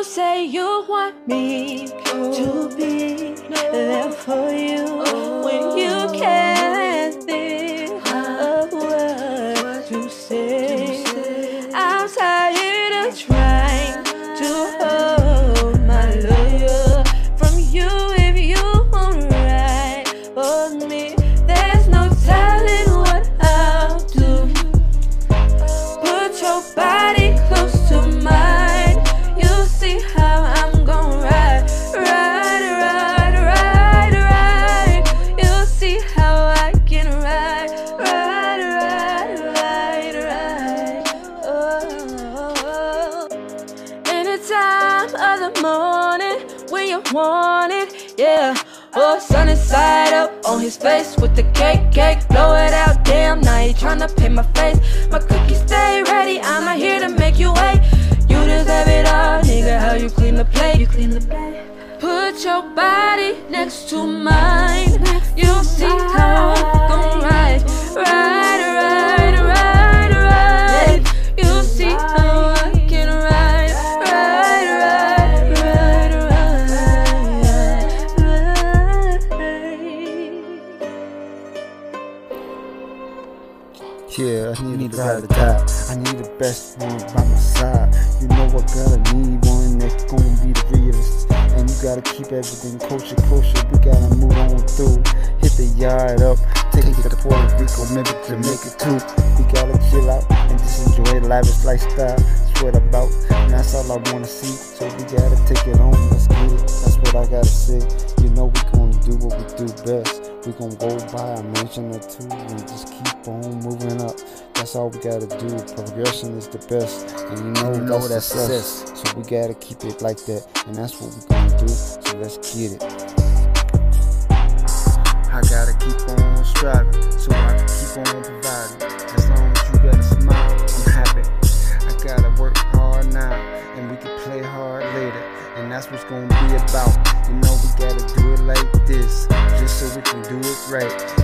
say you want me to be there for you when you can't think of what to say. I'm tired of trying to hold my love from you if you won't ride for me. There's no telling what I'll do. Put your body close to mine. You'll see how I'm gon' ride. You'll see how I can ride. Oh. Any time of the morning when you want it, yeah. Oh, sun inside up on his face with the cake, blow it out, damn, now he tryna paint my face. My cookies stay ready, I'm not here to make you wait. You deserve it all, nigga, how you clean the plate. Put your body next to mine. You'll see how I'm gon' ride. You'll see how I can ride. Yeah, I need to ride or die. I need the best one by my side. You know I gotta need one that's gonna be the realest. And you gotta keep everything kosher. We gotta move on through. Hit the yard up, take it to Puerto Rico, maybe Jamaica too. We gotta chill out and just enjoy the lavish lifestyle. That's what about, and that's all I wanna see. So we gotta take it on, let's get it. That's what I gotta say. You know we gonna do what we do best. We gon' go by a mansion or two and just keep on moving up. That's all we gotta do. Progression is the best, and you know that's success. So we gotta keep it like that, and that's what we gonna do. So let's get it. I gotta keep on striving, so I can keep on providing. As long as you got a smile, I'm happy. I gotta work hard now, and we can play hard later. And that's what's gonna be about. You know we gotta do it like this, just so we can do it right.